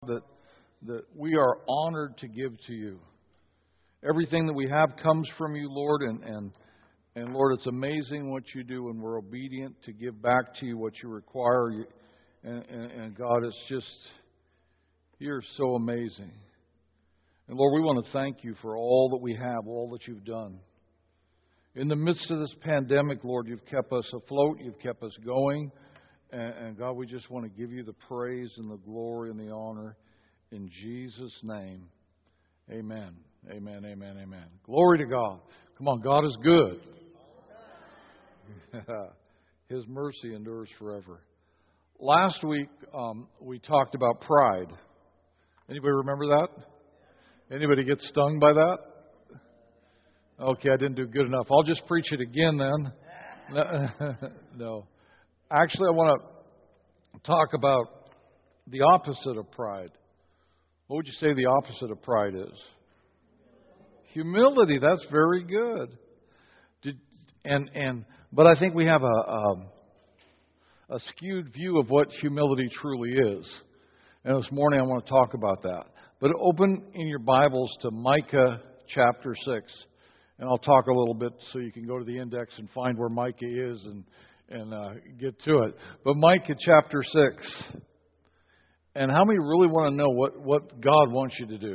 that we are honored to give to you. Everything that we have comes from you, Lord, and Lord, it's amazing what you do, and we're obedient to give back to you what you require. And God, it's just, you're so amazing. And Lord, we want to thank you for all that we have, all that you've done. In the midst of this pandemic, Lord, you've kept us afloat, you've kept us going. And God, we just want to give you the praise and the glory and the honor in Jesus' name. Amen. Amen, amen, amen. Glory to God. Come on, God is good. His mercy endures forever. Last week, we talked about pride. Anybody remember that? Anybody get stung by that? Okay, I didn't do good enough. I'll just preach it again then. No. Actually, I want to talk about the opposite of pride. What would you say the opposite of pride is? Humility. That's very good. But I think we have a skewed view of what humility truly is. And this morning I want to talk about that. But open in your Bibles to Micah chapter 6. And I'll talk a little bit so you can go to the index and find where Micah is and get to it. But Micah chapter 6. And how many really want to know what God wants you to do?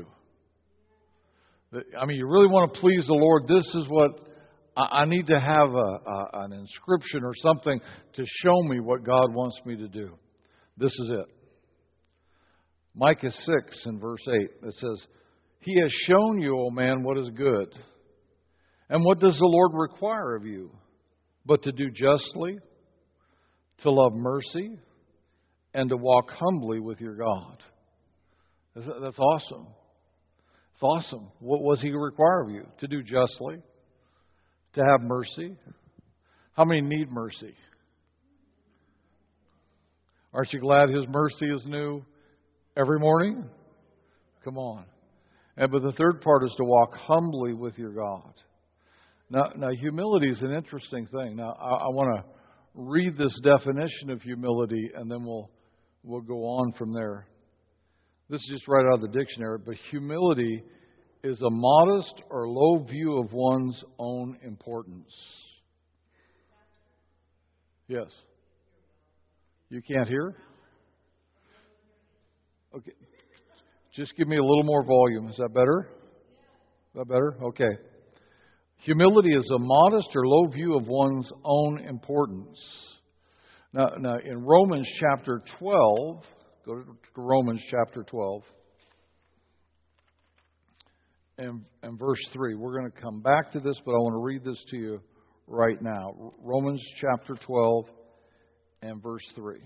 I mean, you really want to please the Lord. This is what I need to have an inscription or something to show me what God wants me to do. This is it. Micah 6 and verse 8. It says, He has shown you, O man, what is good. And what does the Lord require of you? But to do justly, to love mercy, and to walk humbly with your God. That's awesome. It's awesome. What was He require of you? To do justly, to have mercy. How many need mercy? Aren't you glad His mercy is new every morning? Come on. But the third part is to walk humbly with your God. Now, humility is an interesting thing. Now, I want to read this definition of humility, and then we'll go on from there. This is just right out of the dictionary, but humility is a modest or low view of one's own importance. Yes. You can't hear? Okay. Just give me a little more volume. Is that better? Is that better? Okay. Humility is a modest or low view of one's own importance. Now in Romans chapter 12, go to Romans chapter 12 and verse 3. We're going to come back to this, but I want to read this to you right now. Romans chapter 12 and verse 3.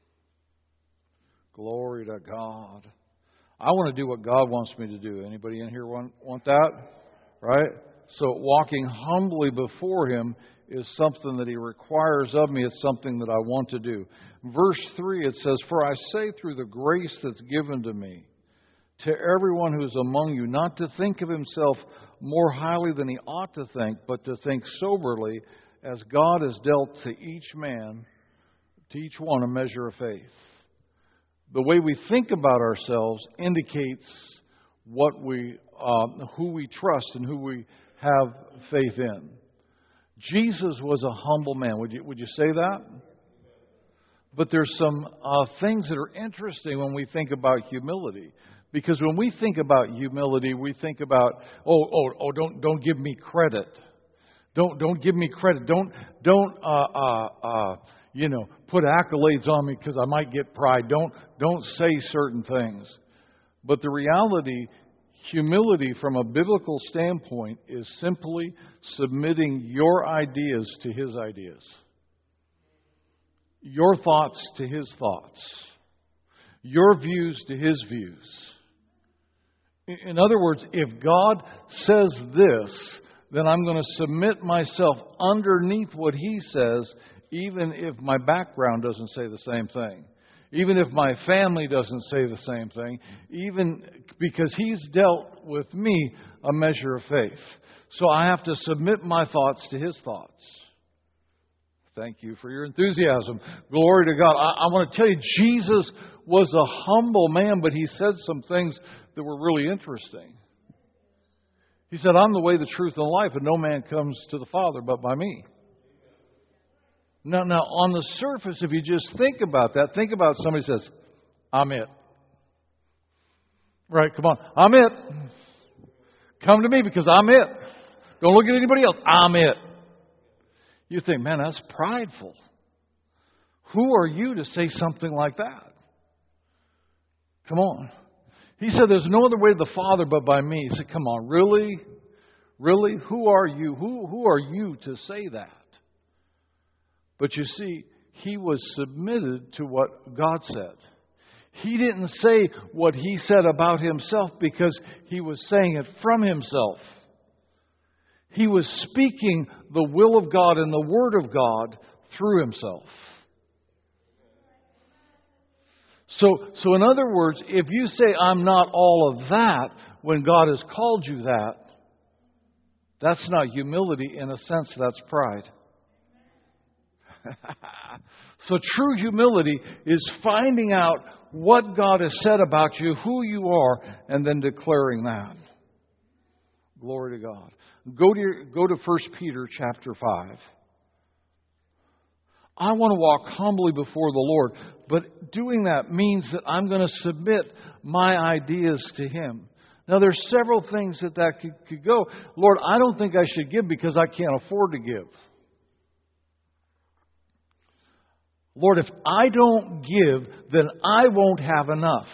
Glory to God. I want to do what God wants me to do. Anybody in here want that? Right? So walking humbly before Him is something that He requires of me. It's something that I want to do. Verse 3, it says, For I say through the grace that's given to me, to everyone who is among you, not to think of himself more highly than he ought to think, but to think soberly, as God has dealt to each man, to each one, a measure of faith. The way we think about ourselves indicates who we trust and who we have faith in. Jesus was a humble man. Would you say that? But there's some things that are interesting when we think about humility. Because when we think about humility, we think about, don't give me credit. Don't give me credit. Don't put accolades on me because I might get pride. Don't say certain things. But the reality, humility from a biblical standpoint is simply submitting your ideas to His ideas. Your thoughts to His thoughts. Your views to His views. In other words, if God says this, then I'm going to submit myself underneath what He says, even if my background doesn't say the same thing. Even if my family doesn't say the same thing. Even because He's dealt with me a measure of faith. So I have to submit my thoughts to His thoughts. Thank you for your enthusiasm. Glory to God. I want to tell you, Jesus was a humble man, but He said some things that were really interesting. He said, I'm the way, the truth, and the life, and no man comes to the Father but by me. Now, on the surface, if you just think about that, think about somebody says, I'm it. Right, come on. I'm it. Come to me because I'm it. Don't look at anybody else. I'm it. You think, man, that's prideful. Who are you to say something like that? Come on. He said, there's no other way to the Father but by me. He said, come on, really? Really? Who are you? Who are you to say that? But you see, He was submitted to what God said. He didn't say what He said about Himself because He was saying it from Himself. He was speaking the will of God and the Word of God through Himself. So in other words, if you say, I'm not all of that, when God has called you that, that's not humility. In a sense, that's pride. So true humility is finding out what God has said about you, who you are, and then declaring that. Glory to God. Go to 1 Peter chapter 5. I want to walk humbly before the Lord, but doing that means that I'm going to submit my ideas to Him. Now, there's several things that could go. Lord, I don't think I should give because I can't afford to give. Lord, if I don't give, then I won't have enough.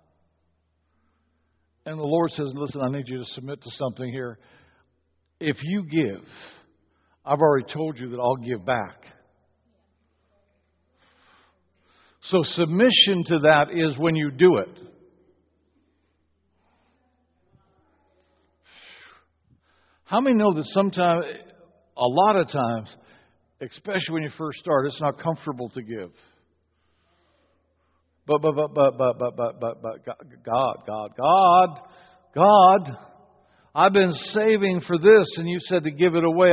And the Lord says, listen, I need you to submit to something here. If you give, I've already told you that I'll give back. So submission to that is when you do it. How many know that sometimes, a lot of times, especially when you first start, it's not comfortable to give. But God, I've been saving for this, and you said to give it away.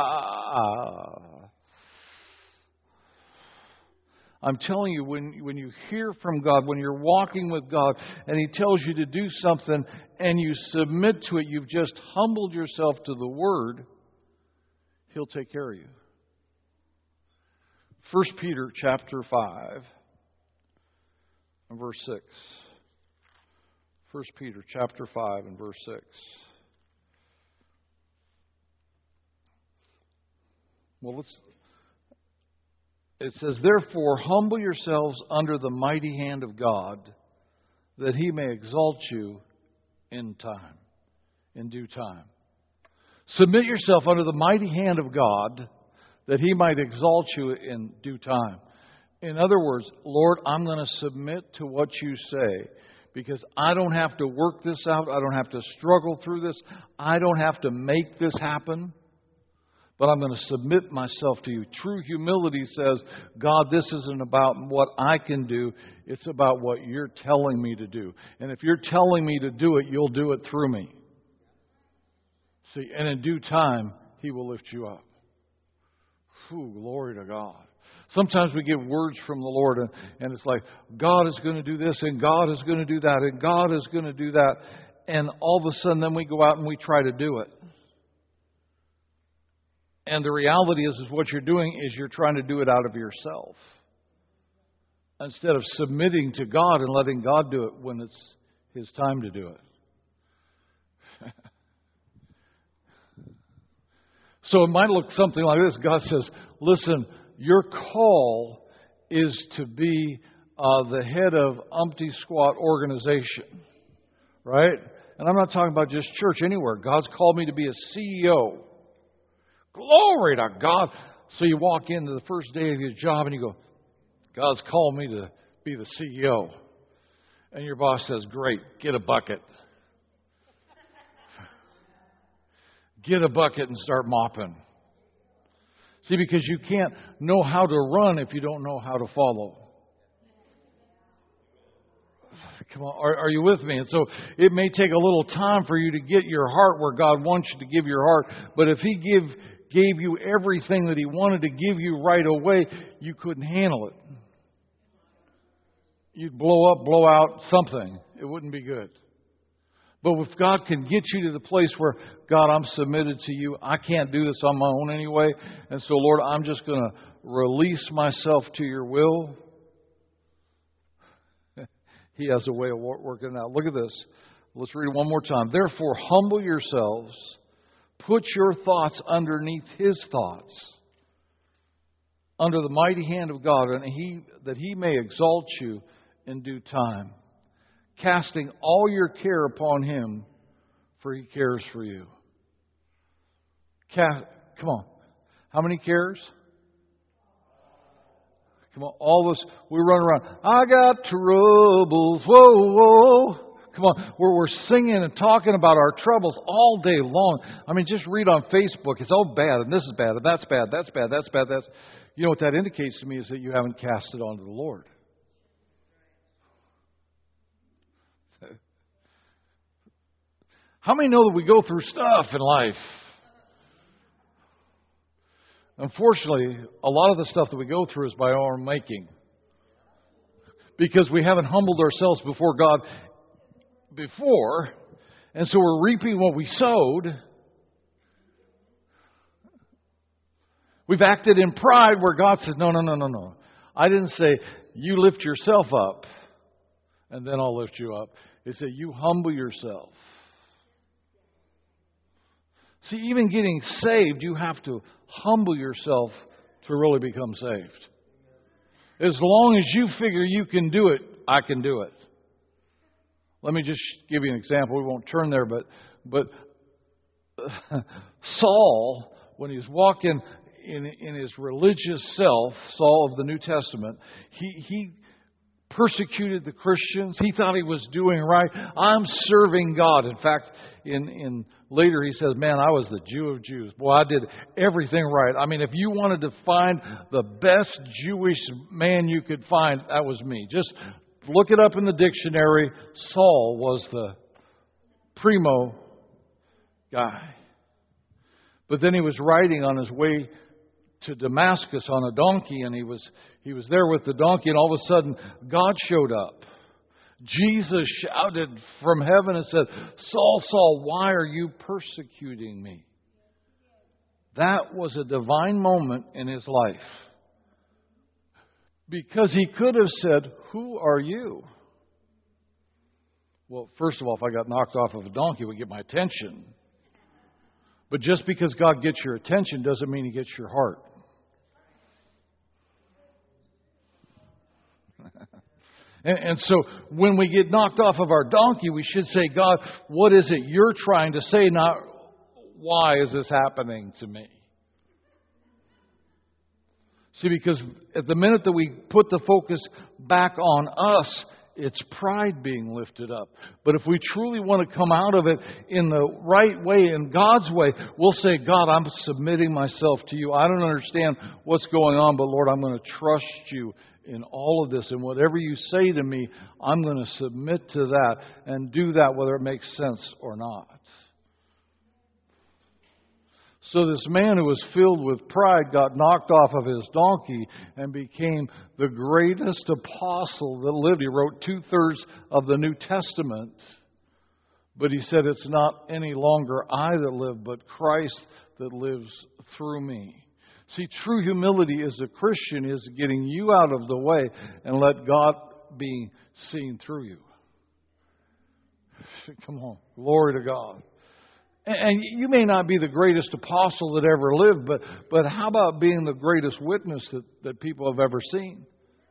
I'm telling you, when you hear from God, when you're walking with God, and He tells you to do something, and you submit to it, you've just humbled yourself to the Word, He'll take care of you. 1 Peter chapter 5 and verse 6. 1 Peter chapter 5 and verse 6. Well, it says, therefore, humble yourselves under the mighty hand of God, that He may exalt you in time, in due time. Submit yourself under the mighty hand of God, that He might exalt you in due time. In other words, Lord, I'm going to submit to what you say, because I don't have to work this out. I don't have to struggle through this. I don't have to make this happen. But I'm going to submit myself to you. True humility says, God, this isn't about what I can do. It's about what you're telling me to do. And if you're telling me to do it, you'll do it through me. See, and in due time, He will lift you up. Whew, glory to God. Sometimes we get words from the Lord, and it's like, God is going to do this, and God is going to do that, and God is going to do that. And all of a sudden, then we go out and we try to do it. And the reality is what you're doing is you're trying to do it out of yourself, instead of submitting to God and letting God do it when it's His time to do it. So it might look something like this. God says, listen, your call is to be the head of Umpty Squat organization, right? And I'm not talking about just church, anywhere. God's called me to be a CEO. Glory to God. So you walk into the first day of your job and you go, God's called me to be the CEO. And your boss says, great, get a bucket. Get a bucket and start mopping. See, because you can't know how to run if you don't know how to follow. Come on, are you with me? And so it may take a little time for you to get your heart where God wants you to give your heart. But if He gave you everything that He wanted to give you right away, you couldn't handle it. You'd blow up, blow out something. It wouldn't be good. But if God can get you to the place where, God, I'm submitted to you. I can't do this on my own anyway. And so, Lord, I'm just going to release myself to your will. He has a way of working it out. Look at this. Let's read it one more time. Therefore, humble yourselves. Put your thoughts underneath His thoughts, under the mighty hand of God, and that He may exalt you in due time, casting all your care upon Him, for He cares for you. Come on. How many cares? Come on, all of us, we run around. I got troubles. Whoa, whoa. Come on, we're singing and talking about our troubles all day long. I mean, just read on Facebook. It's all bad, and this is bad, and that's bad, that's bad, that's bad, that's... You know what that indicates to me is that you haven't cast it onto the Lord. How many know that we go through stuff in life? Unfortunately, a lot of the stuff that we go through is by our making. Because we haven't humbled ourselves before God before, and so we're reaping what we sowed. We've acted in pride where God says, no. I didn't say, you lift yourself up, and then I'll lift you up. It said, you humble yourself. See, even getting saved, you have to humble yourself to really become saved. As long as you figure you can do it, I can do it. Let me just give you an example. We won't turn there, but Saul, when he was walking in his religious self, Saul of the New Testament, he persecuted the Christians. He thought he was doing right. I'm serving God. In fact, in later he says, man, I was the Jew of Jews. Boy, I did everything right. I mean, if you wanted to find the best Jewish man you could find, that was me. Just look it up in the dictionary. Saul was the primo guy. But then he was riding on his way to Damascus on a donkey, and he was there with the donkey, and all of a sudden God showed up. Jesus shouted from heaven and said, Saul, Saul, why are you persecuting me? That was a divine moment in his life. Because he could have said, who are you? Well, first of all, if I got knocked off of a donkey, it would get my attention. But just because God gets your attention doesn't mean He gets your heart. And so when we get knocked off of our donkey, we should say, God, what is it you're trying to say? Not, why is this happening to me? See, because at the minute that we put the focus back on us, it's pride being lifted up. But if we truly want to come out of it in the right way, in God's way, we'll say, God, I'm submitting myself to you. I don't understand what's going on, but Lord, I'm going to trust you in all of this. And whatever you say to me, I'm going to submit to that and do that whether it makes sense or not. So this man who was filled with pride got knocked off of his donkey and became the greatest apostle that lived. He wrote 2/3 of the New Testament. But he said, it's not any longer I that live, but Christ that lives through me. See, true humility as a Christian is getting you out of the way and let God be seen through you. Come on. Glory to God. And you may not be the greatest apostle that ever lived, but how about being the greatest witness that people have ever seen?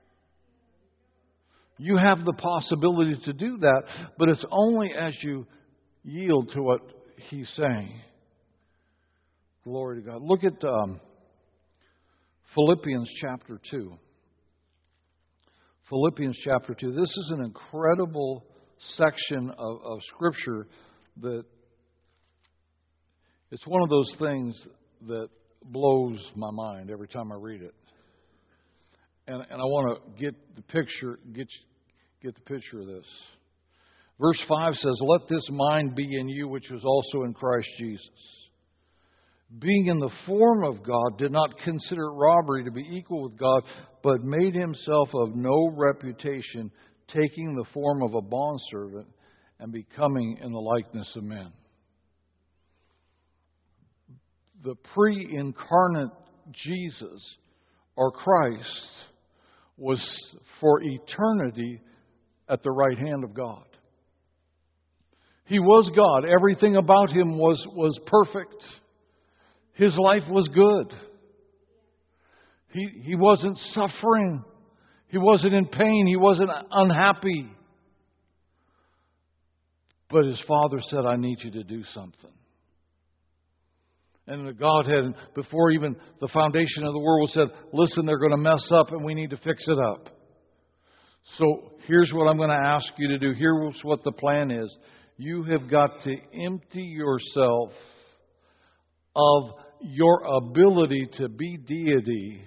You have the possibility to do that, but it's only as you yield to what He's saying. Glory to God. Look at Philippians chapter 2. Philippians chapter 2. This is an incredible section of Scripture that it's one of those things that blows my mind every time I read it. And I want to get the picture of this. Verse 5 says, let this mind be in you which was also in Christ Jesus. being in the form of God, did not consider it robbery to be equal with God, but made himself of no reputation, taking the form of a bondservant and becoming in the likeness of men. The pre-incarnate Jesus, or Christ, was for eternity at the right hand of God. He was God. Everything about him was perfect. His life was good. He wasn't suffering. He wasn't in pain. He wasn't unhappy. But his Father said, I need you to do something. And the Godhead, before even the foundation of the world, said, listen, they're going to mess up and we need to fix it up. So here's what I'm going to ask you to do. Here's what the plan is. You have got to empty yourself of your ability to be deity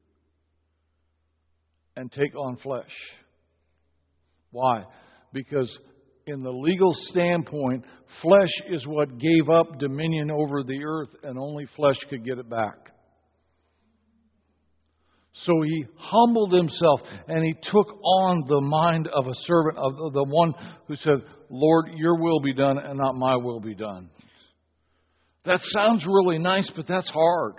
and take on flesh. Why? Because in the legal standpoint, flesh is what gave up dominion over the earth, and only flesh could get it back. So he humbled himself and he took on the mind of a servant, of the one who said, Lord, your will be done and not my will be done. That sounds really nice, but that's hard.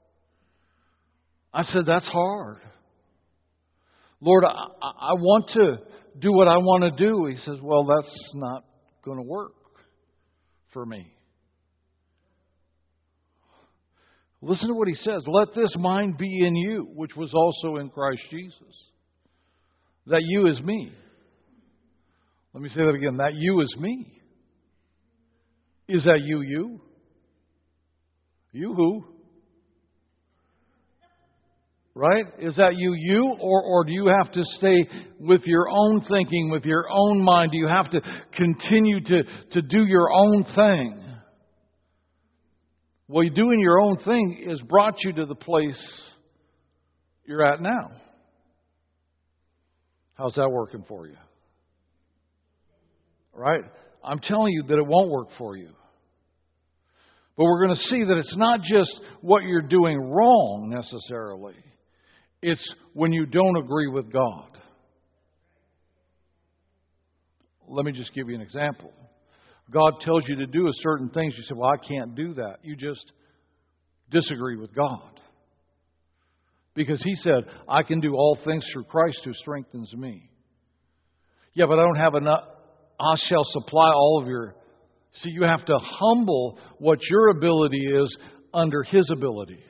I said, that's hard. Lord, I want to do what I want to do. He says, well, that's not going to work for me. Listen to what he says. Let this mind be in you, which was also in Christ Jesus. That you is me. Let me say that again. That you is me. Is that you, you? You who? Right? Is that you, you? Or do you have to stay with your own thinking, with your own mind? Do you have to continue to do your own thing? Well, doing your own thing has brought you to the place you're at now. How's that working for you? Right? I'm telling you that it won't work for you. But we're going to see that it's not just what you're doing wrong necessarily. It's when you don't agree with God. Let me just give you an example. God tells you to do a certain things. You say, well, I can't do that. You just disagree with God. Because He said, I can do all things through Christ who strengthens me. Yeah, but I don't have enough. I shall supply all of your... See, you have to humble what your ability is under His ability.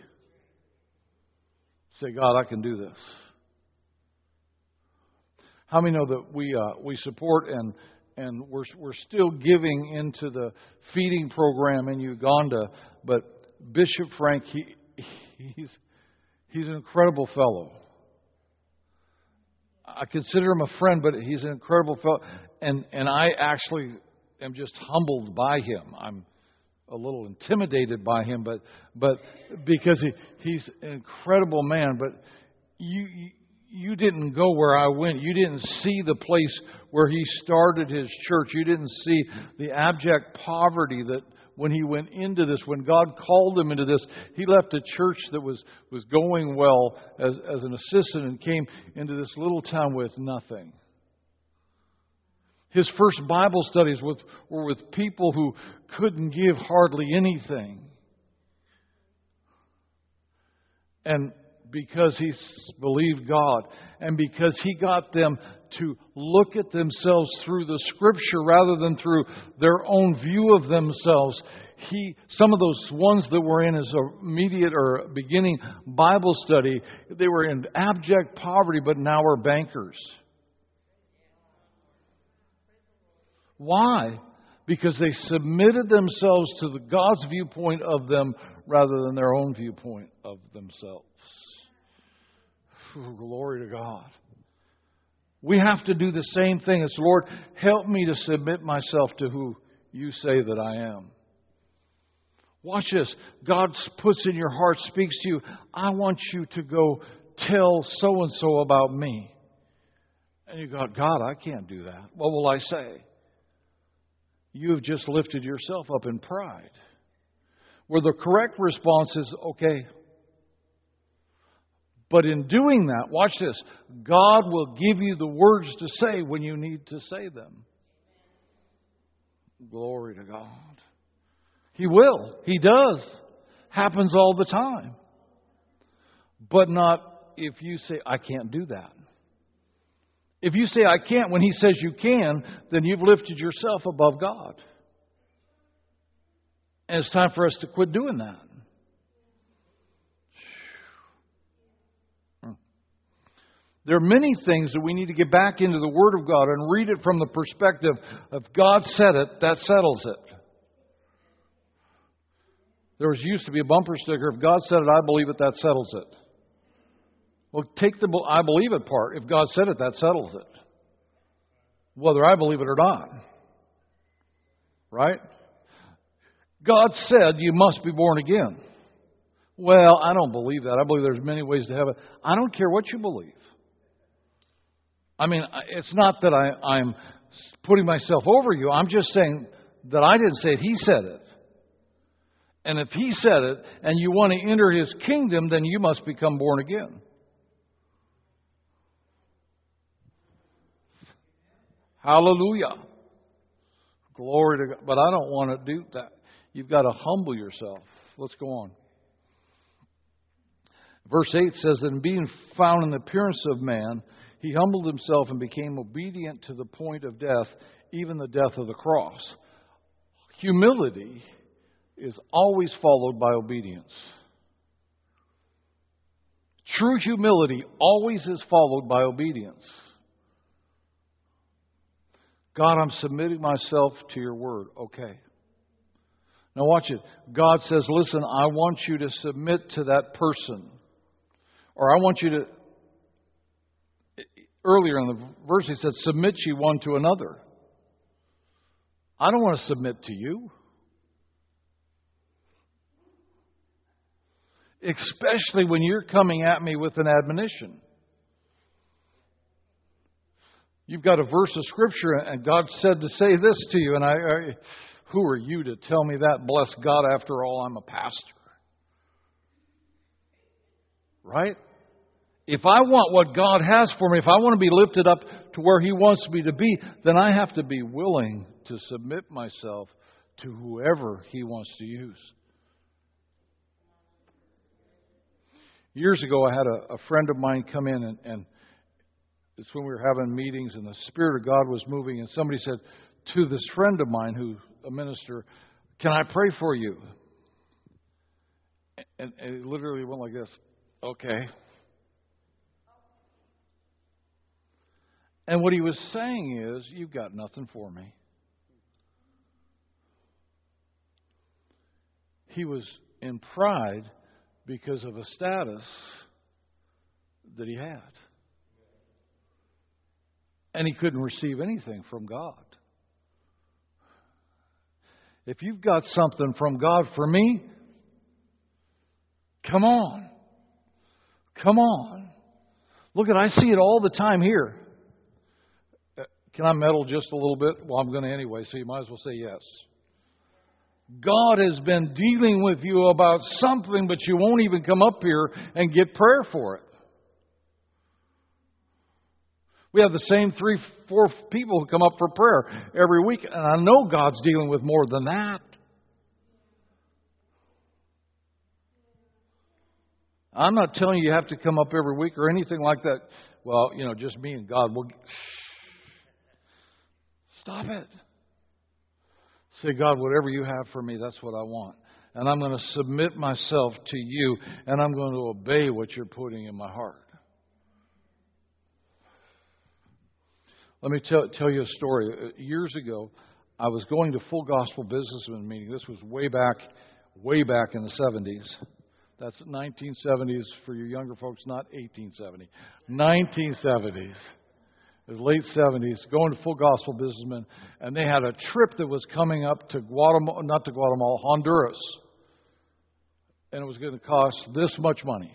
Say, God, I can do this. How many know that we support and we're still giving into the feeding program in Uganda? But Bishop Frank, he's an incredible fellow. I consider him a friend, but he's an incredible fellow. And I actually am just humbled by him. I'm a little intimidated by him, but because he's an incredible man. But you didn't go where I went. You didn't see the place where he started his church. You didn't see the abject poverty that when he went into this, when God called him into this, he left a church that was going well as an assistant and came into this little town with nothing. His first Bible studies were with people who couldn't give hardly anything. And because he believed God, and because he got them to look at themselves through the Scripture rather than through their own view of themselves, some of those ones that were in his immediate or beginning Bible study, they were in abject poverty, but now are bankers. Why? Because they submitted themselves to the God's viewpoint of them rather than their own viewpoint of themselves. Glory to God. We have to do the same thing. It's, Lord, help me to submit myself to who you say that I am. Watch this. God puts in your heart, speaks to you. I want you to go tell so-and-so about me. And you go, God, I can't do that. What will I say? You have just lifted yourself up in pride. where the correct response is okay. But in doing that, watch this, God will give you the words to say when you need to say them. Glory to God. He will. He does. Happens all the time. But not if you say, I can't do that. If you say, I can't, when He says you can, then you've lifted yourself above God. And it's time for us to quit doing that. There are many things that we need to get back into the Word of God and read it from the perspective of God said it, that settles it. There used to be a bumper sticker, if God said it, I believe it, that settles it. Well, take the I believe it part. If God said it, that settles it. Whether I believe it or not. Right? God said you must be born again. Well, I don't believe that. I believe there's many ways to heaven. I don't care what you believe. I mean, it's not that I'm putting myself over you. I'm just saying that I didn't say it. He said it. And if He said it and you want to enter His kingdom, then you must become born again. Hallelujah. Glory to God. But I don't want to do that. You've got to humble yourself. Let's go on. Verse 8 says, and being found in the appearance of man, He humbled Himself and became obedient to the point of death, even the death of the cross. Humility is always followed by obedience. True humility always is followed by obedience. God, I'm submitting myself to your word. Okay. Now watch it. God says, listen, I want you to submit to that person. Or I want you to, earlier in the verse He said, submit ye one to another. I don't want to submit to you. Especially when you're coming at me with an admonition. You've got a verse of Scripture and God said to say this to you. And who are you to tell me that? Bless God, after all, I'm a pastor. Right? If I want what God has for me, if I want to be lifted up to where He wants me to be, then I have to be willing to submit myself to whoever He wants to use. Years ago, I had a friend of mine come in, and it's when we were having meetings, and the Spirit of God was moving, and somebody said to this friend of mine, who's a minister, can I pray for you? And it literally went like this, okay. And what he was saying is, you've got nothing for me. He was in pride because of a status that he had. And he couldn't receive anything from God. If you've got something from God for me, come on. Come on. Look, I see it all the time here. Can I meddle just a little bit? Well, I'm going to anyway, so you might as well say yes. God has been dealing with you about something, but you won't even come up here and get prayer for it. We have the same 3-4 people who come up for prayer every week, and I know God's dealing with more than that. I'm not telling you have to come up every week or anything like that. Well, just me and God. Stop it. Say, God, whatever you have for me, that's what I want. And I'm going to submit myself to you, and I'm going to obey what you're putting in my heart. Let me tell you a story. Years ago, I was going to Full Gospel Businessman meeting. This was way back in the 70s. That's 1970s for you younger folks, not 1870. 1970s. It was late 70s, going to Full Gospel Businessman, and they had a trip that was coming up to Honduras. And it was going to cost this much money.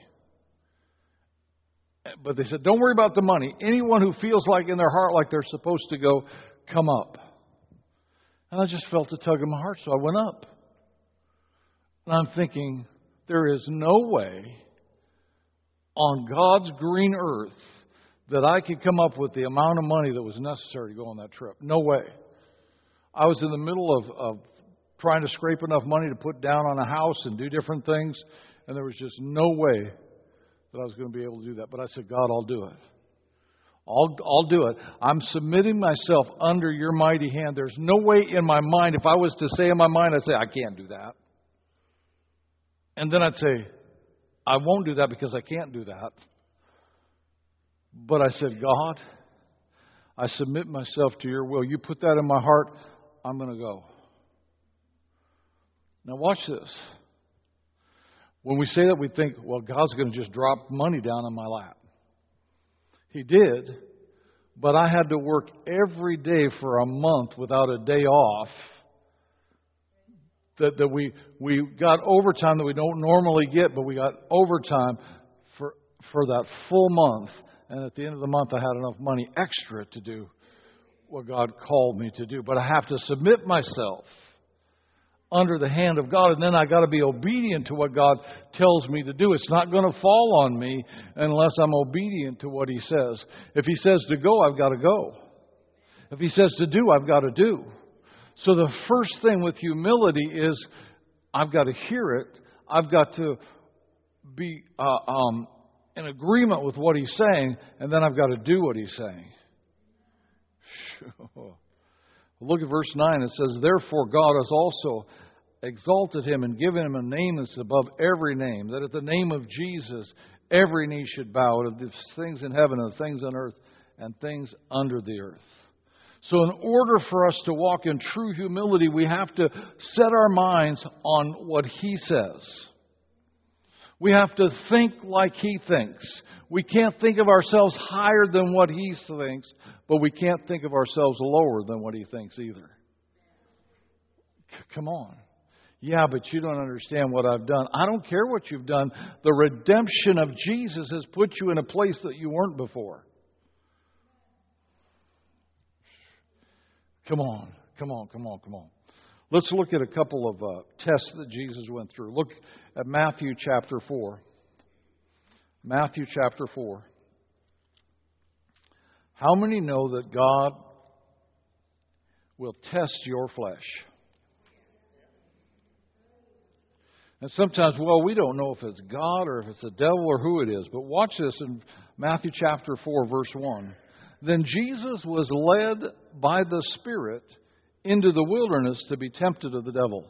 But they said, don't worry about the money. Anyone who feels like in their heart like they're supposed to go, come up. And I just felt a tug in my heart, so I went up. And I'm thinking, there is no way on God's green earth that I could come up with the amount of money that was necessary to go on that trip. No way. I was in the middle of trying to scrape enough money to put down on a house and do different things, and there was just no way that I was going to be able to do that. But I said, God, I'll do it. I'll do it. I'm submitting myself under your mighty hand. There's no way in my mind, if I was to say in my mind, I'd say, I can't do that. And then I'd say, I won't do that because I can't do that. But I said, God, I submit myself to your will. You put that in my heart, I'm going to go. Now watch this. When we say that, we think, well, God's going to just drop money down in my lap. He did, but I had to work every day for a month without a day off. That we got overtime that we don't normally get, but we got overtime for that full month. And at the end of the month, I had enough money extra to do what God called me to do. But I have to submit myself under the hand of God, and then I got to be obedient to what God tells me to do. It's not going to fall on me unless I'm obedient to what He says. If He says to go, I've got to go. If He says to do, I've got to do. So the first thing with humility is I've got to hear it. I've got to be in agreement with what He's saying, and then I've got to do what He's saying. Look at verse 9. It says, therefore God has also exalted Him and given Him a name that's above every name, that at the name of Jesus every knee should bow, of the things in heaven and the things on earth and things under the earth. So in order for us to walk in true humility, we have to set our minds on what He says. We have to think like He thinks. We can't think of ourselves higher than what He thinks, but we can't think of ourselves lower than what He thinks either. Come on. Yeah, but you don't understand what I've done. I don't care what you've done. The redemption of Jesus has put you in a place that you weren't before. Come on. Let's look at a couple of tests that Jesus went through. Look at Matthew chapter 4. Matthew chapter 4. How many know that God will test your flesh? And sometimes, we don't know if it's God or if it's the devil or who it is. But watch this in Matthew chapter 4, verse 1. Then Jesus was led by the Spirit into the wilderness to be tempted of the devil.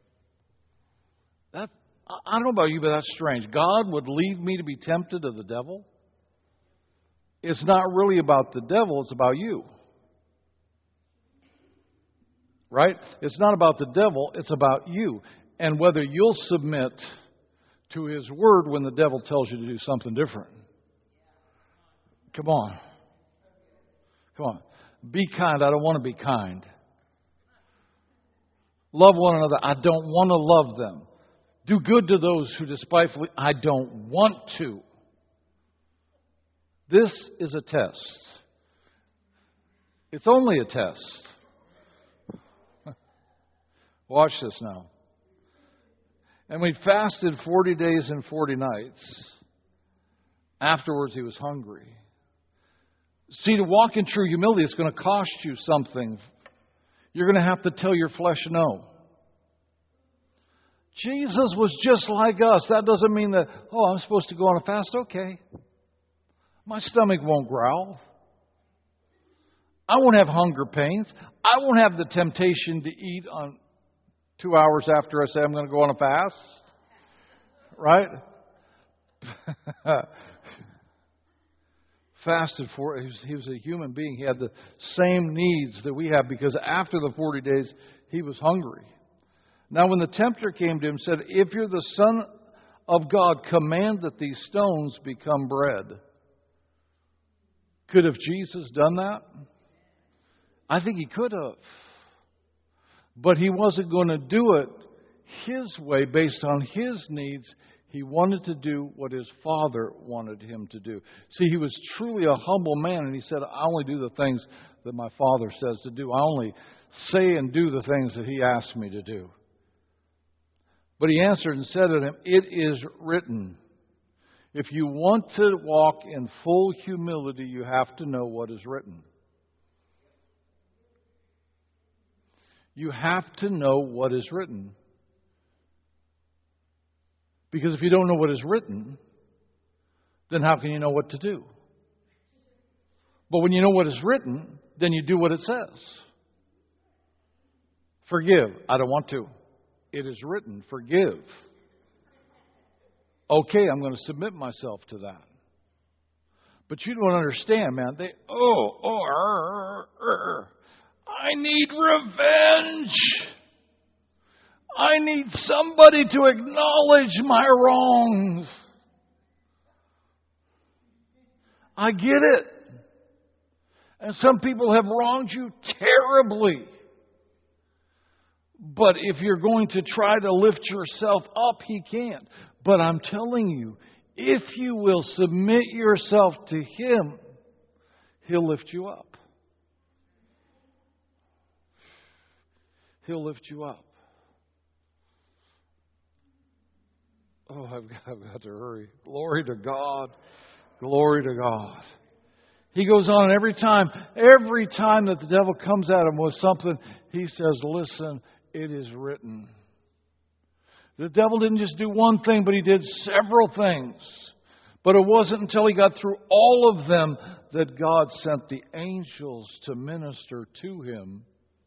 I don't know about you, but that's strange. God would leave me to be tempted of the devil? It's not really about the devil, it's about you. Right? It's not about the devil, it's about you. And whether you'll submit to His word when the devil tells you to do something different. Come on. Be kind. I don't want to be kind. Love one another. I don't want to love them. Do good to those who despitefully. I don't want to. This is a test. It's only a test. Watch this now. And we fasted 40 days and 40 nights. Afterwards, He was hungry. See, to walk in true humility, it's going to cost you something. You're going to have to tell your flesh no. Jesus was just like us. That doesn't mean that, I'm supposed to go on a fast. Okay. My stomach won't growl. I won't have hunger pains. I won't have the temptation to eat on 2 hours after I say I'm going to go on a fast. Right? Fasted for, he was a human being. He had the same needs that we have because after the 40 days, he was hungry. Now when the tempter came to him and said, if you're the Son of God, command that these stones become bread. Could have Jesus done that? I think He could have. But He wasn't going to do it His way based on His needs. He wanted to do what His Father wanted Him to do. See, He was truly a humble man, and He said, I only do the things that my Father says to do. I only say and do the things that He asks me to do. But he answered and said to him, it is written. If you want to walk in full humility, you have to know what is written. You have to know what is written. Because if you don't know what is written, then how can you know what to do? But when you know what is written, then you do what it says. Forgive. I don't want to. It is written, forgive. Okay, I'm going to submit myself to that. But you don't understand, man. I need revenge. I need somebody to acknowledge my wrongs. I get it. And some people have wronged you terribly. But if you're going to try to lift yourself up, He can't. But I'm telling you, if you will submit yourself to Him, He'll lift you up. He'll lift you up. Oh, I've got to hurry. Glory to God. Glory to God. He goes on, and every time that the devil comes at him with something, he says, listen, it is written. The devil didn't just do one thing, but he did several things. But it wasn't until he got through all of them that God sent the angels to minister to him.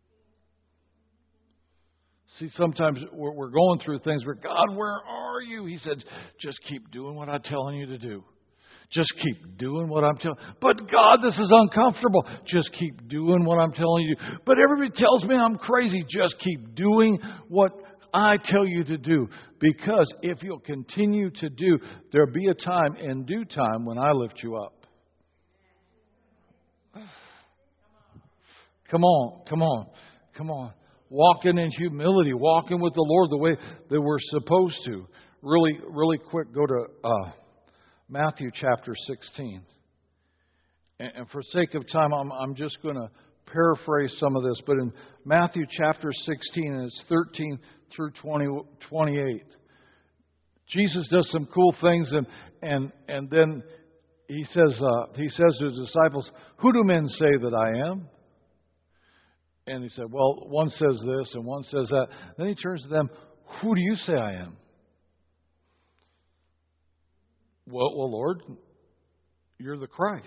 See, sometimes we're going through things where, God, where are you? He said, just keep doing what I'm telling you to do. Just keep doing what I'm telling you. But God, this is uncomfortable. Just keep doing what I'm telling you. But everybody tells me I'm crazy. Just keep doing what I tell you to do. Because if you'll continue to do, there'll be a time in due time when I lift you up. Come on, come on, come on. Walking in humility, walking with the Lord the way that we're supposed to. Really quick, go to Matthew chapter 16. And for sake of time, I'm just going to paraphrase some of this. But in Matthew chapter 16, and it's 13 through 28, Jesus does some cool things, and then he says to his disciples, "Who do men say that I am?" And he said, well, one says this and one says that. Then he turns to them, "Who do you say I am?" Well, Lord, you're the Christ.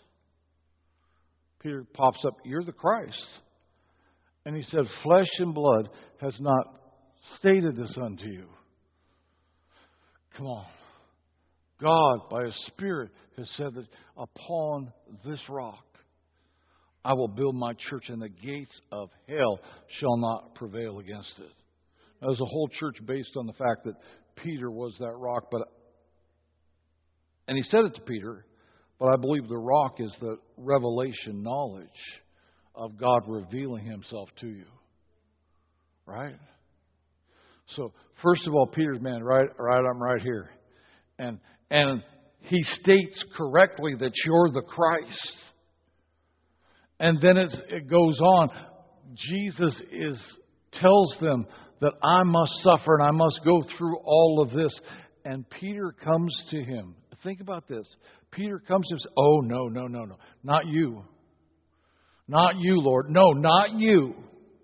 Peter pops up, "You're the Christ." And he said, "Flesh and blood has not stated this unto you." Come on. God, by His Spirit, has said that upon this rock I will build my church, and the gates of hell shall not prevail against it. Now, there's a whole church based on the fact that Peter was that rock, and he said it to Peter, but I believe the rock is the revelation knowledge of God revealing Himself to you. Right? So, first of all, Peter's, man, right, I'm right here. And he states correctly that you're the Christ. And then it goes on. Jesus tells them that I must suffer and I must go through all of this. And Peter comes to him. Think about this. Peter comes to him and says, "Oh, no. Not you. Not you, Lord. No, not you."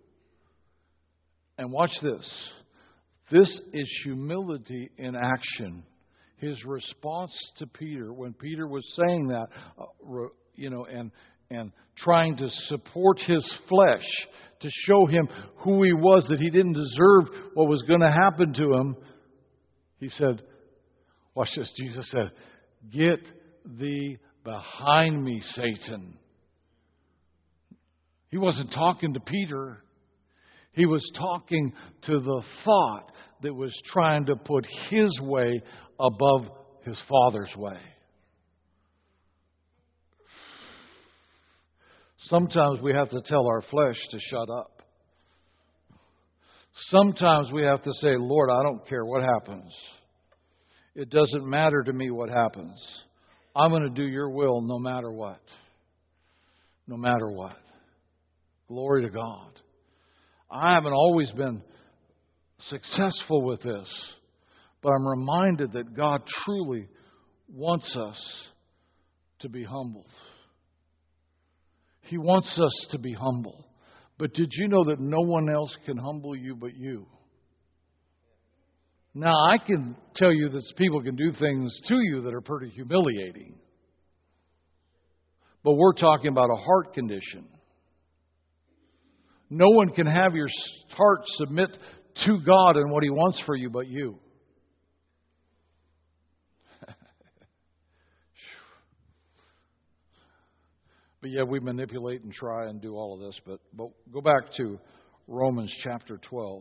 And watch this. This is humility in action. His response to Peter, when Peter was saying that, and trying to support his flesh to show him who he was, that he didn't deserve what was going to happen to him, he said, watch this, Jesus said, "Get thee behind me, Satan." He wasn't talking to Peter. He was talking to the thought that was trying to put his way above his Father's way. Sometimes we have to tell our flesh to shut up. Sometimes we have to say, "Lord, I don't care what happens. It doesn't matter to me what happens. I'm going to do your will no matter what." No matter what. Glory to God. I haven't always been successful with this. But I'm reminded that God truly wants us to be humbled. He wants us to be humble. But did you know that no one else can humble you but you? Now, I can tell you that people can do things to you that are pretty humiliating. But we're talking about a heart condition. No one can have your heart submit to God and what He wants for you but you. But yeah, we manipulate and try and do all of this. But go back to Romans chapter 12.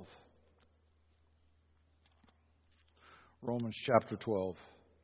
Romans chapter 12.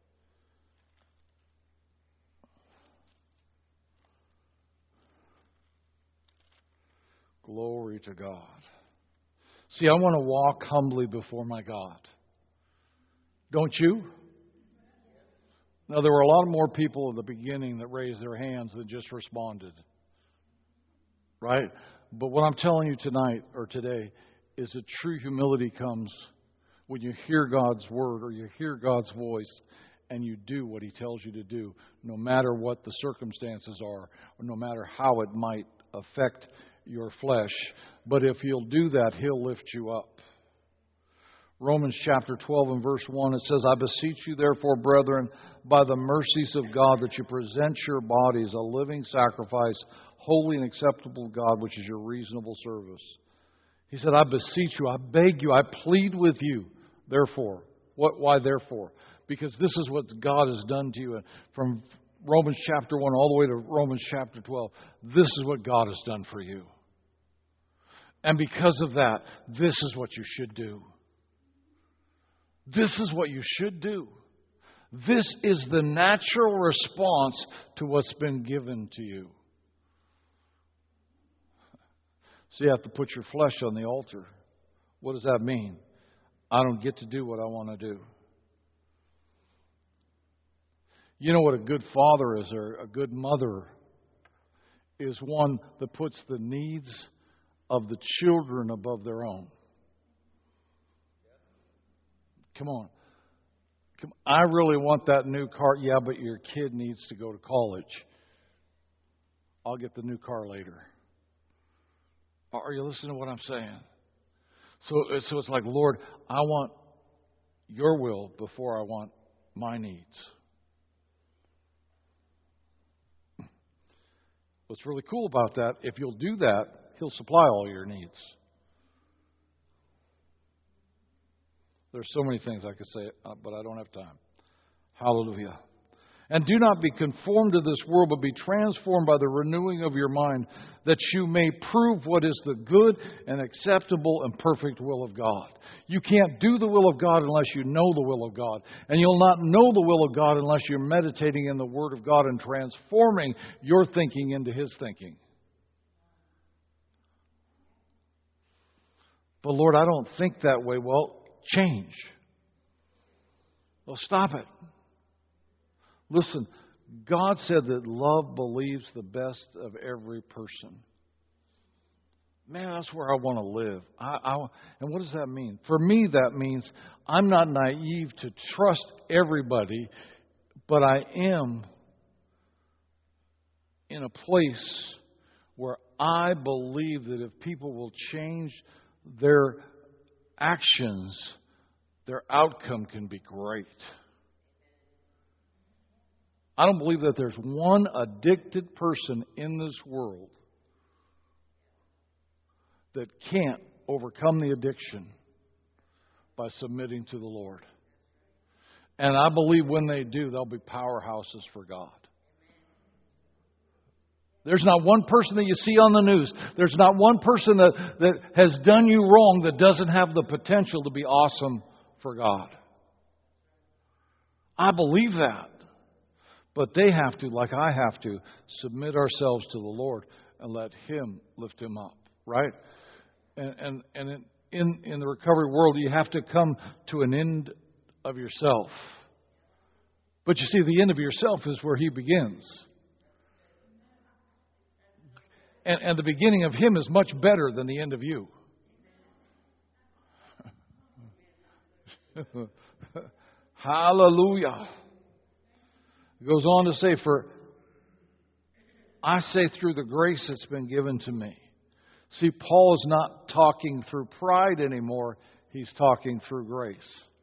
Glory to God. See, I want to walk humbly before my God. Don't you? Now, there were a lot more people at the beginning that raised their hands than just responded. Right? But what I'm telling you tonight or today is that true humility comes when you hear God's word or you hear God's voice and you do what He tells you to do, no matter what the circumstances are, or no matter how it might affect your flesh. But if you'll do that, He'll lift you up. Romans chapter 12 and verse 1, it says, I beseech you therefore, brethren, by the mercies of God, that you present your bodies a living sacrifice, holy and acceptable to God, which is your reasonable service. He said, I beseech you, I beg you, I plead with you, therefore. Why therefore? Because this is what God has done to you. From Romans chapter 1 all the way to Romans chapter 12, this is what God has done for you. And because of that, this is what you should do. This is what you should do. This is the natural response to what's been given to you. So you have to put your flesh on the altar. What does that mean? I don't get to do what I want to do. You know what a good father is, or a good mother is one that puts the needs of the children above their own. Come on. I really want that new car. Yeah, but your kid needs to go to college. I'll get the new car later. Are you listening to what I'm saying? So it's like, Lord, I want your will before I want my needs. What's really cool about that, if you'll do that, He'll supply all your needs. There's so many things I could say, but I don't have time. Hallelujah. And do not be conformed to this world, but be transformed by the renewing of your mind, that you may prove what is the good and acceptable and perfect will of God. You can't do the will of God unless you know the will of God. And you'll not know the will of God unless you're meditating in the Word of God and transforming your thinking into His thinking. But Lord, I don't think that way. Well, change. Well, stop it. Listen, God said that love believes the best of every person. Man, that's where I want to live. And what does that mean? For me, that means I'm not naive to trust everybody, but I am in a place where I believe that if people will change their actions, their outcome can be great. I don't believe that there's one addicted person in this world that can't overcome the addiction by submitting to the Lord. And I believe when they do, they'll be powerhouses for God. There's not one person that you see on the news. There's not one person that has done you wrong that doesn't have the potential to be awesome for God. I believe that. But they have to, like I have to, submit ourselves to the Lord and let Him lift Him up, right? And in the recovery world, you have to come to an end of yourself. But you see, the end of yourself is where He begins. And the beginning of Him is much better than the end of you. Hallelujah. It goes on to say, for I say through the grace that's been given to me. See, Paul is not talking through pride anymore. He's talking through grace.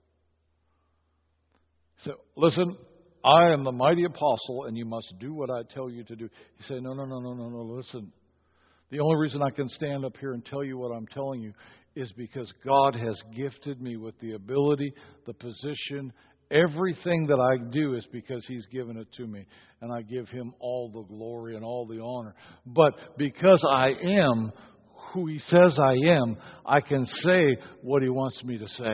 So, listen, I am the mighty apostle, and you must do what I tell you to do. You say, no, listen. The only reason I can stand up here and tell you what I'm telling you is because God has gifted me with the ability, the position. Everything that I do is because He's given it to me. And I give Him all the glory and all the honor. But because I am who He says I am, I can say what He wants me to say.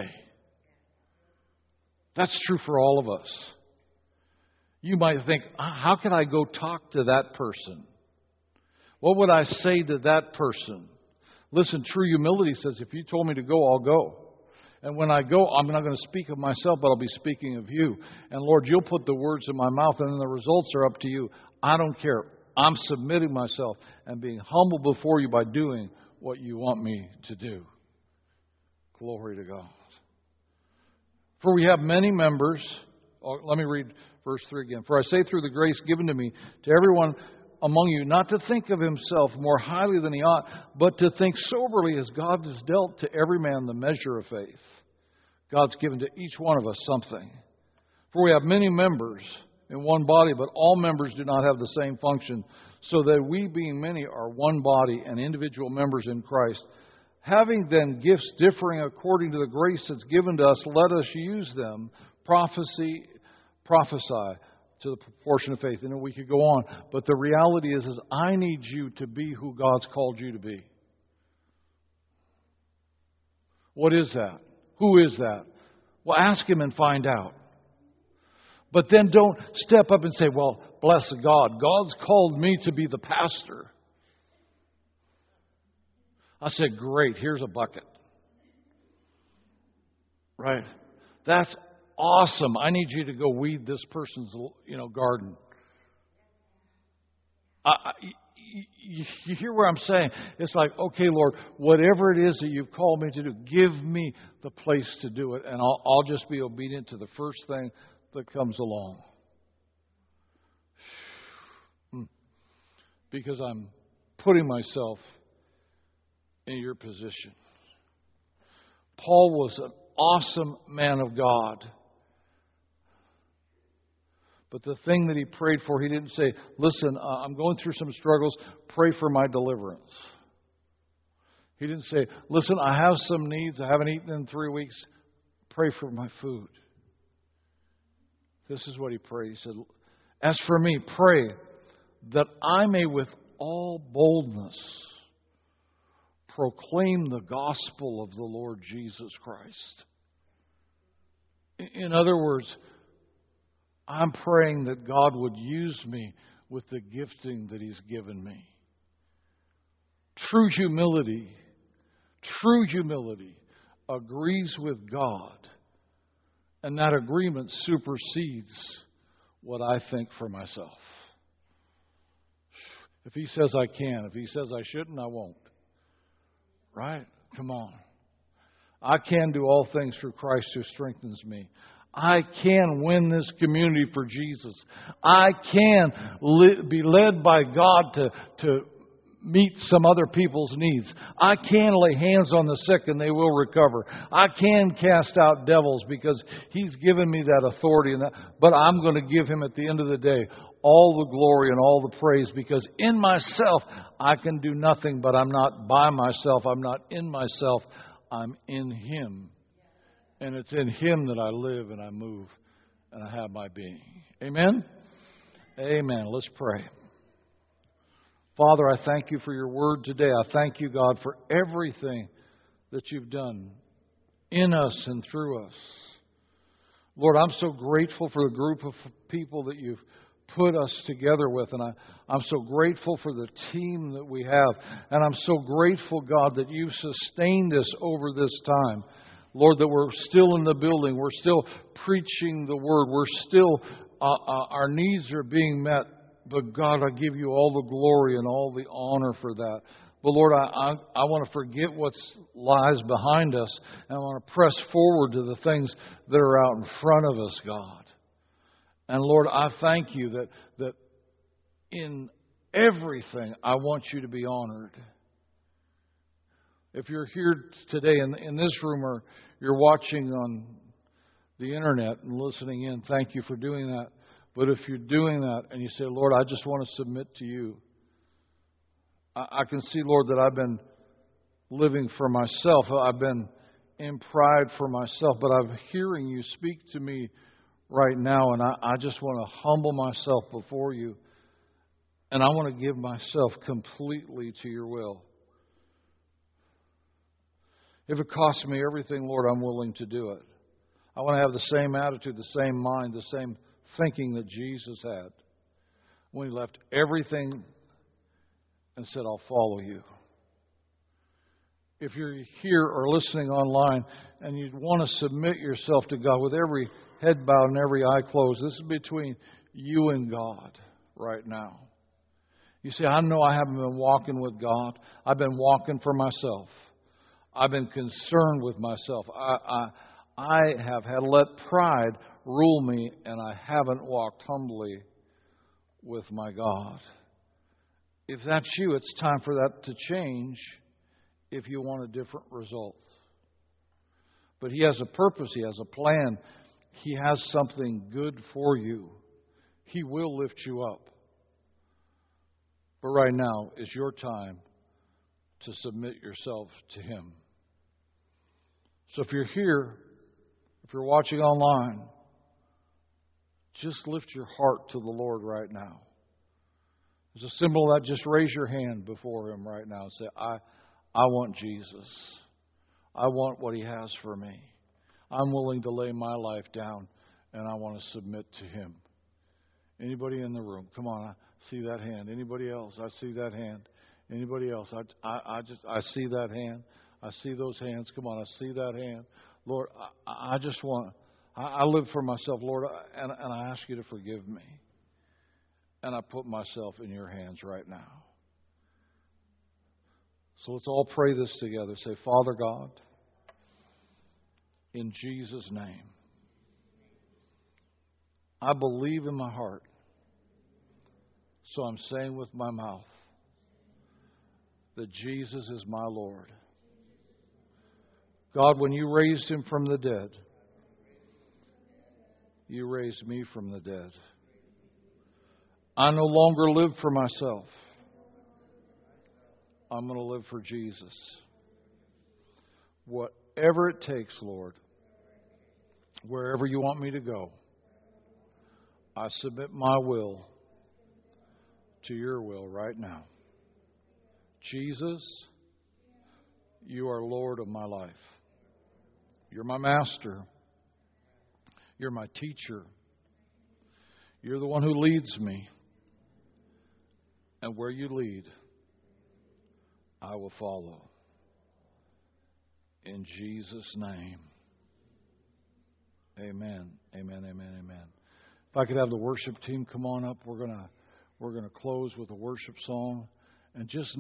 That's true for all of us. You might think, how can I go talk to that person? What would I say to that person? Listen, true humility says, if you told me to go, I'll go. And when I go, I'm not going to speak of myself, but I'll be speaking of you. And Lord, you'll put the words in my mouth, and then the results are up to you. I don't care. I'm submitting myself and being humble before you by doing what you want me to do. Glory to God. For we have many members. Oh, let me read verse 3 again. For I say through the grace given to me, to everyone among you, not to think of himself more highly than he ought, but to think soberly as God has dealt to every man the measure of faith. God's given to each one of us something. For we have many members in one body, but all members do not have the same function, so that we, being many, are one body and individual members in Christ. Having then gifts differing according to the grace that's given to us, let us use them. Prophesy to the proportion of faith. And we could go on. But the reality is I need you to be who God's called you to be. What is that? Who is that? Well, ask Him and find out. But then don't step up and say, well, bless God. God's called me to be the pastor. I said, great, here's a bucket. Right? That's awesome. I need you to go weed this person's, garden. You hear what I'm saying? It's like, okay, Lord, whatever it is that you've called me to do, give me the place to do it, and I'll just be obedient to the first thing that comes along. Because I'm putting myself in your position. Paul was an awesome man of God. But the thing that he prayed for, he didn't say, listen, I'm going through some struggles, pray for my deliverance. He didn't say, listen, I have some needs, I haven't eaten in 3 weeks, pray for my food. This is what he prayed. He said, as for me, pray that I may with all boldness proclaim the gospel of the Lord Jesus Christ. In other words, I'm praying that God would use me with the gifting that He's given me. True humility agrees with God. And that agreement supersedes what I think for myself. If He says I can, if He says I shouldn't, I won't. Right? Come on. I can do all things through Christ who strengthens me. I can win this community for Jesus. I can be led by God to meet some other people's needs. I can lay hands on the sick and they will recover. I can cast out devils because He's given me that authority. But I'm going to give Him at the end of the day all the glory and all the praise, because in myself I can do nothing, but I'm not by myself. I'm not in myself. I'm in Him. And it's in Him that I live and I move and I have my being. Amen? Amen. Let's pray. Father, I thank You for Your word today. I thank You, God, for everything that You've done in us and through us. Lord, I'm so grateful for the group of people that You've put us together with. And I'm so grateful for the team that we have. And I'm so grateful, God, that You've sustained us over this time. Lord, that we're still in the building. We're still preaching the Word. We're still, our needs are being met. But God, I give You all the glory and all the honor for that. But Lord, I want to forget what lies behind us, and I want to press forward to the things that are out in front of us, God. And Lord, I thank you that in everything I want you to be honored. If you're here today in this room or you're watching on the internet and listening in, thank you for doing that. But if you're doing that and you say, Lord, I just want to submit to you, I can see, Lord, that I've been living for myself. I've been in pride for myself, but I'm hearing you speak to me right now, and I just want to humble myself before you, and I want to give myself completely to your will. If it costs me everything, Lord, I'm willing to do it. I want to have the same attitude, the same mind, the same thinking that Jesus had when He left everything and said, I'll follow you. If you're here or listening online and you want to submit yourself to God with every head bowed and every eye closed, this is between you and God right now. You say, I know I haven't been walking with God. I've been walking for myself. I've been concerned with myself. I have had let pride rule me, and I haven't walked humbly with my God. If that's you, it's time for that to change if you want a different result. But He has a purpose. He has a plan. He has something good for you. He will lift you up. But right now is your time to submit yourself to Him. So if you're here, if you're watching online, just lift your heart to the Lord right now. As a symbol of that, just raise your hand before Him right now and say, I want Jesus. I want what He has for me. I'm willing to lay my life down, and I want to submit to Him. Anybody in the room? Come on, I see that hand. Anybody else? I see that hand. Anybody else? I see that hand. I see those hands. Come on, I see that hand. Lord, I just want, I live for myself, Lord, and I ask you to forgive me. And I put myself in your hands right now. So let's all pray this together. Say, Father God, in Jesus' name, I believe in my heart, so I'm saying with my mouth that Jesus is my Lord. God, when you raised Him from the dead, you raised me from the dead. I no longer live for myself. I'm going to live for Jesus. Whatever it takes, Lord, wherever you want me to go, I submit my will to your will right now. Jesus, you are Lord of my life. You're my master. You're my teacher. You're the one who leads me. And where you lead, I will follow. In Jesus' name. Amen. Amen. Amen. Amen. If I could have the worship team come on up, we're gonna close with a worship song, and just